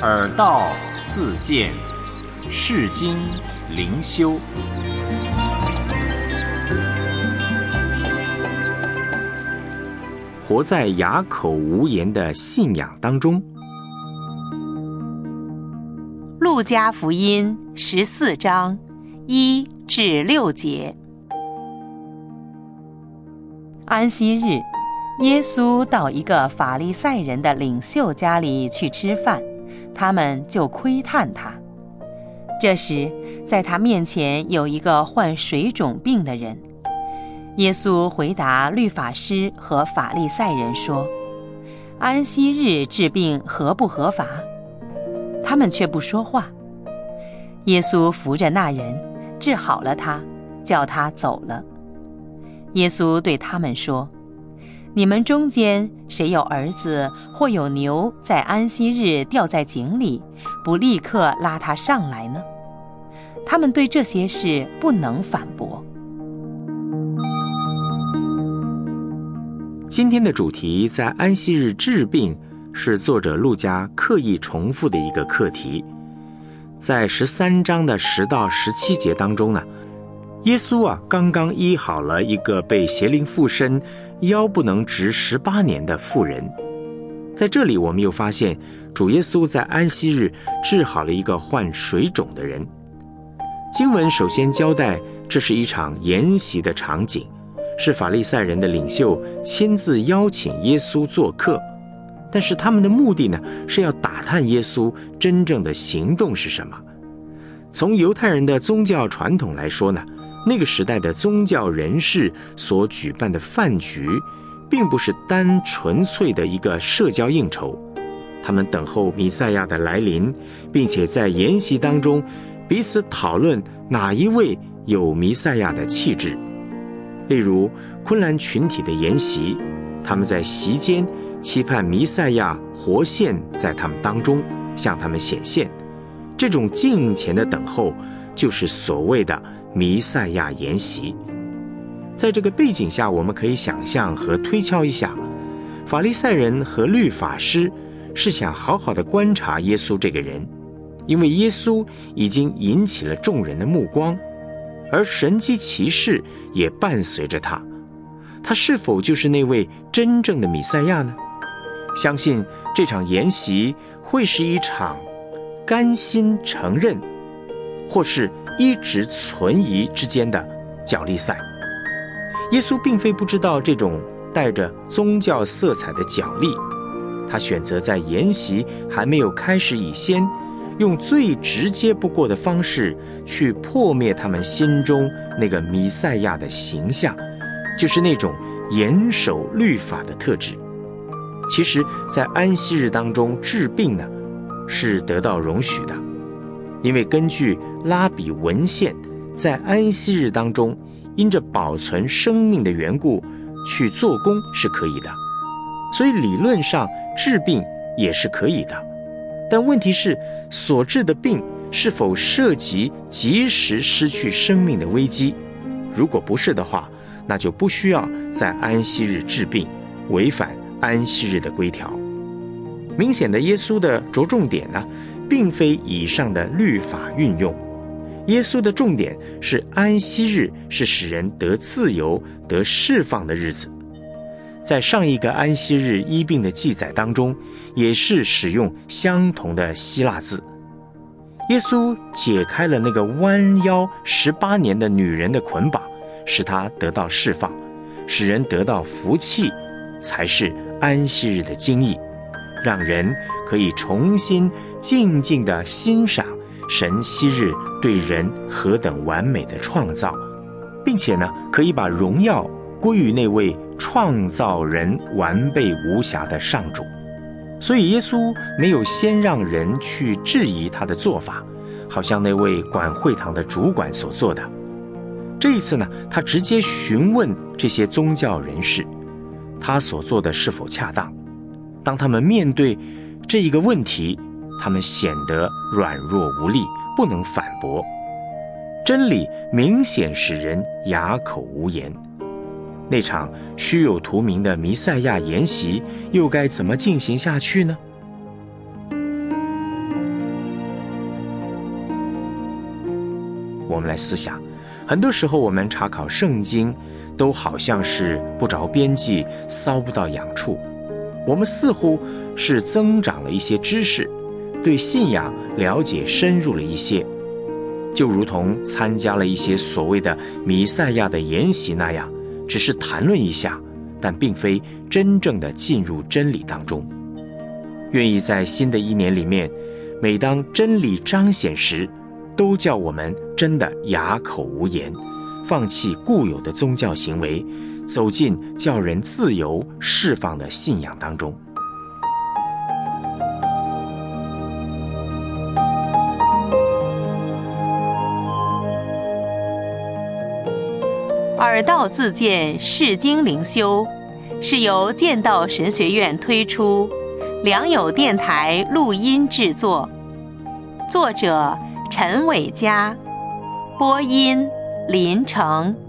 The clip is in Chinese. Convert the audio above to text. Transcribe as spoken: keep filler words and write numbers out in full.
耳道自见，世经灵修。活在哑口无言的信仰当中。 路加福音十四章一至六节。安息日，耶稣到一个法利赛人的领袖家里去吃饭，他们就窥探他。这时，在他面前有一个患水肿病的人。耶稣回答律法师和法利赛人说：安息日治病合不合法？他们却不说话。耶稣扶着那人，治好了他，叫他走了。耶稣对他们说：你们中间谁有儿子或有牛在安息日掉在井里，不立刻拉他上来呢？他们对这些事不能反驳。 今天的主题在安息日治病，是作者路加刻意重复的一个课题。在十三章的十到十七节当中呢，耶稣啊刚刚医好了一个被邪灵附身、腰不能直十八年的妇人。在这里我们又发现，主耶稣在安息日治好了一个患水肿的人。经文首先交代，这是一场筵席的场景，是法利赛人的领袖亲自邀请耶稣做客。但是他们的目的呢，是要打探耶稣真正的行动是什么。从犹太人的宗教传统来说呢，那个时代的宗教人士所举办的饭局，并不是单纯粹的一个社交应酬。他们等候弥赛亚的来临，并且在筵席当中彼此讨论哪一位有弥赛亚的气质。例如昆兰群体的筵席，他们在席间期盼弥赛亚活现在他们当中，向他们显现。这种敬虔的等候，就是所谓的弥赛亚筵席。在这个背景下，我们可以想象和推敲一下，法利赛人和律法师是想好好的观察耶稣这个人，因为耶稣已经引起了众人的目光，而神迹奇事也伴随着他。他是否就是那位真正的弥赛亚呢？相信这场筵席会是一场甘心承认，或是一直存疑之间的角力赛。耶稣并非不知道这种带着宗教色彩的角力，他选择在筵席还没有开始以先，用最直接不过的方式去破灭他们心中那个弥赛亚的形象，就是那种严守律法的特质。其实在安息日当中治病呢，是得到容许的，因为根据拉比文献，在安息日当中因着保存生命的缘故去做工是可以的，所以理论上治病也是可以的。但问题是，所治的病是否涉及及时失去生命的危机？如果不是的话，那就不需要在安息日治病，违反安息日的规条。明显的，耶稣的着重点呢，并非以上的律法运用。耶稣的重点是安息日是使人得自由、得释放的日子。在上一个安息日医病的记载当中，也是使用相同的希腊字。耶稣解开了那个弯腰十八年的女人的捆绑，使她得到释放，使人得到福气，才是安息日的精义，让人可以重新静静地欣赏神昔日对人何等完美的创造，并且呢，可以把荣耀归于那位创造人完备无瑕的上主。所以耶稣没有先让人去质疑他的做法，好像那位管会堂的主管所做的。这一次呢，他直接询问这些宗教人士，他所做的是否恰当。当他们面对这一个问题，他们显得软弱无力，不能反驳。真理明显使人哑口无言。那场虚有图名的弥赛亚筵席又该怎么进行下去呢？ 我们来思想，很多时候我们查考圣经都好像是不着边际，搔不到痒处。我们似乎是增长了一些知识，对信仰了解深入了一些，就如同参加了一些所谓的弥赛亚的研习那样，只是谈论一下，但并非真正的进入真理当中。愿意在新的一年里面，每当真理彰显时，都叫我们真的哑口无言，放弃固有的宗教行为，走进叫人自由释放的信仰当中。 耳道自荐释经灵修是由剑道神学院推出，良友电台录音制作，作者陈伟嘉，播音林成。